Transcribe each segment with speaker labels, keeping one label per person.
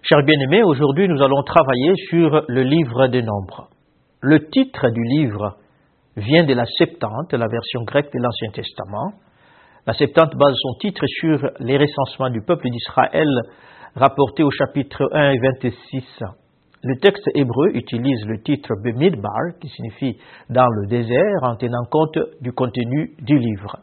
Speaker 1: Chers bien-aimés, aujourd'hui nous allons travailler sur le livre des Nombres. Le titre du livre vient de la Septante, la version grecque de l'Ancien Testament. La Septante base son titre sur les recensements du peuple d'Israël rapportés au chapitre 1 et 26. Le texte hébreu utilise le titre Bemidbar, qui signifie dans le désert, en tenant compte du contenu du livre.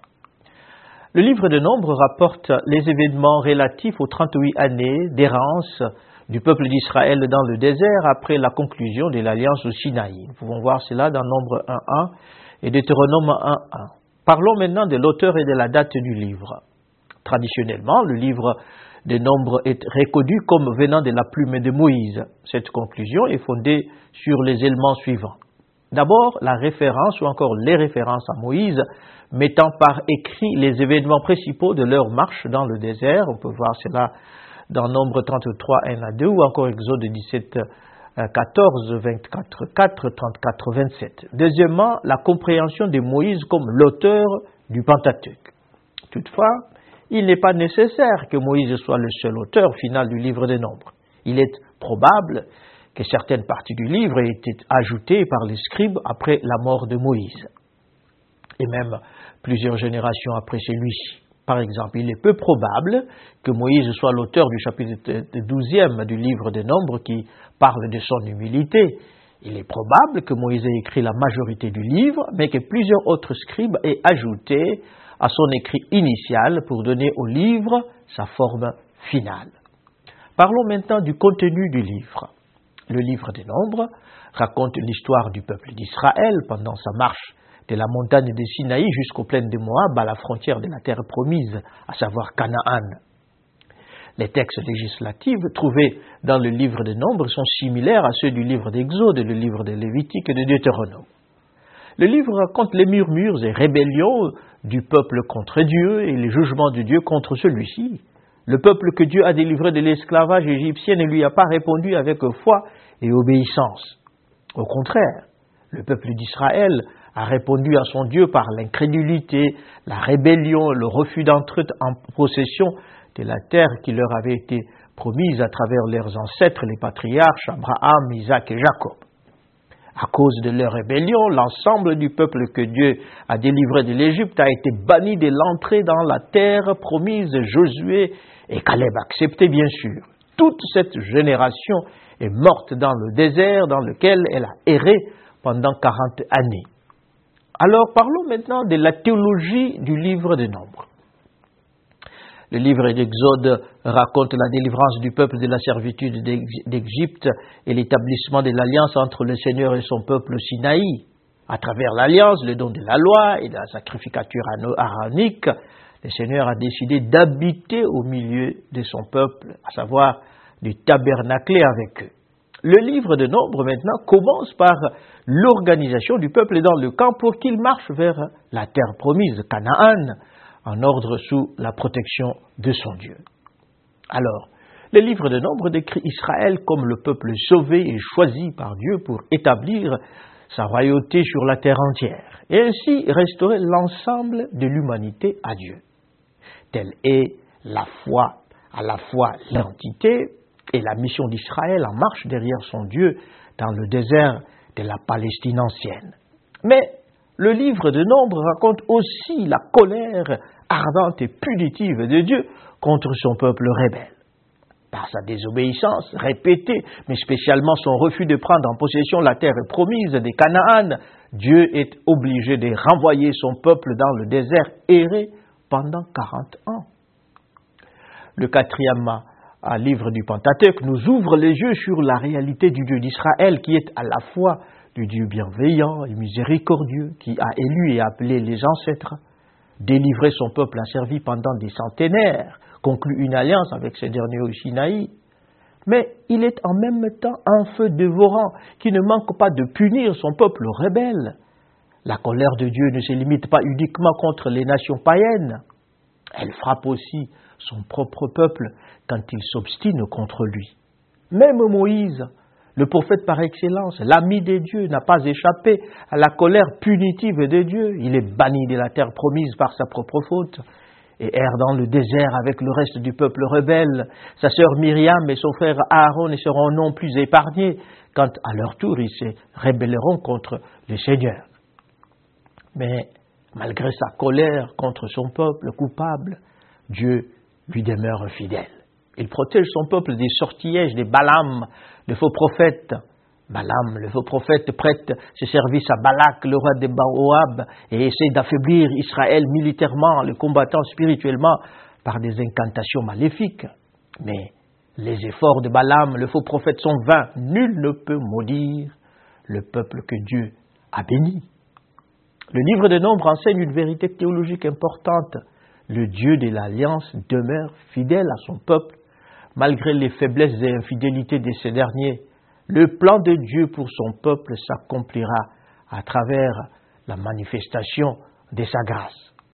Speaker 1: Le livre de Nombres rapporte les événements relatifs aux 38 années d'errance du peuple d'Israël dans le désert après la conclusion de l'alliance au Sinaï. Nous pouvons voir cela dans Nombre 1.1 et Deutéronome 1.1. Parlons maintenant de l'auteur et de la date du livre. Traditionnellement, le livre des Nombres est reconnu comme venant de la plume de Moïse. Cette conclusion est fondée sur les éléments suivants. D'abord, la référence ou encore les références à Moïse mettant par écrit les événements principaux de leur marche dans le désert. On peut voir cela dans Nombre 33, 1 à 2 ou encore Exode 17, 14, 24, 4, 34, 27. Deuxièmement, la compréhension de Moïse comme l'auteur du Pentateuque. Toutefois, il n'est pas nécessaire que Moïse soit le seul auteur final du livre des Nombres. Il est probable que certaines parties du livre aient été ajoutées par les scribes après la mort de Moïse, et même plusieurs générations après celui-ci. Par exemple, il est peu probable que Moïse soit l'auteur du chapitre 12e du livre des Nombres qui parle de son humilité. Il est probable que Moïse ait écrit la majorité du livre, mais que plusieurs autres scribes aient ajouté à son écrit initial pour donner au livre sa forme finale. Parlons maintenant du contenu du livre. Le livre des Nombres raconte l'histoire du peuple d'Israël pendant sa marche de la montagne de Sinaï jusqu'aux plaines de Moab, à la frontière de la terre promise, à savoir Canaan. Les textes législatifs trouvés dans le livre des Nombres sont similaires à ceux du livre d'Exode, le livre de Lévitique et de Deutéronome. Le livre raconte les murmures et rébellions du peuple contre Dieu et les jugements de Dieu contre celui-ci. Le peuple que Dieu a délivré de l'esclavage égyptien ne lui a pas répondu avec foi et obéissance. Au contraire, le peuple d'Israël a répondu à son Dieu par l'incrédulité, la rébellion, le refus d'entrer en possession de la terre qui leur avait été promise à travers leurs ancêtres, les patriarches Abraham, Isaac et Jacob. À cause de leur rébellion, l'ensemble du peuple que Dieu a délivré de l'Égypte a été banni de l'entrée dans la terre promise. Josué et Caleb acceptaient bien sûr. Toute cette génération est morte dans le désert dans lequel elle a erré pendant 40 années. Alors parlons maintenant de la théologie du livre des Nombres. Le livre d'Exode raconte la délivrance du peuple de la servitude d'Égypte et l'établissement de l'alliance entre le Seigneur et son peuple au Sinaï. À travers l'alliance, le don de la loi et de la sacrificature aranique, le Seigneur a décidé d'habiter au milieu de son peuple, à savoir de tabernacler avec eux. Le livre de Nombres maintenant commence par l'organisation du peuple dans le camp pour qu'il marche vers la terre promise, Canaan, en ordre sous la protection de son Dieu. Alors, le livre de Nombres décrit Israël comme le peuple sauvé et choisi par Dieu pour établir sa royauté sur la terre entière et ainsi restaurer l'ensemble de l'humanité à Dieu. Telle est la foi, à la fois l'identité et la mission d'Israël en marche derrière son Dieu dans le désert de la Palestine ancienne. Mais le livre de Nombres raconte aussi la colère ardente et punitive de Dieu contre son peuple rebelle. Par sa désobéissance répétée, mais spécialement son refus de prendre en possession la terre promise des Canaan, Dieu est obligé de renvoyer son peuple dans le désert erré pendant 40 ans. Le quatrième livre du Pentateuque nous ouvre les yeux sur la réalité du Dieu d'Israël qui est à la fois du Dieu bienveillant et miséricordieux qui a élu et appelé les ancêtres, délivré son peuple asservi pendant des centenaires, conclu une alliance avec ces derniers au Sinaï. Mais il est en même temps un feu dévorant qui ne manque pas de punir son peuple rebelle. La colère de Dieu ne se limite pas uniquement contre les nations païennes. Elle frappe aussi son propre peuple quand il s'obstine contre lui. Même Moïse, le prophète par excellence, l'ami de Dieu, n'a pas échappé à la colère punitive de Dieu. Il est banni de la terre promise par sa propre faute. et errent dans le désert avec le reste du peuple rebelle. Sa sœur Myriam et son frère Aaron ne seront non plus épargnés quand à leur tour ils se rébelleront contre le Seigneur. Mais malgré sa colère contre son peuple coupable, Dieu lui demeure fidèle. Il protège son peuple des sortilèges, des Balaam, de faux prophètes. Balaam, le faux prophète, prête ses services à Balak, le roi de Moab, et essaie d'affaiblir Israël militairement, le combattant spirituellement par des incantations maléfiques. Mais les efforts de Balaam, le faux prophète, sont vains. Nul ne peut maudire le peuple que Dieu a béni. Le livre de Nombres enseigne une vérité théologique importante. Le Dieu de l'Alliance demeure fidèle à son peuple, malgré les faiblesses et infidélités de ces derniers. Le plan de Dieu pour son peuple s'accomplira à travers la manifestation de sa grâce.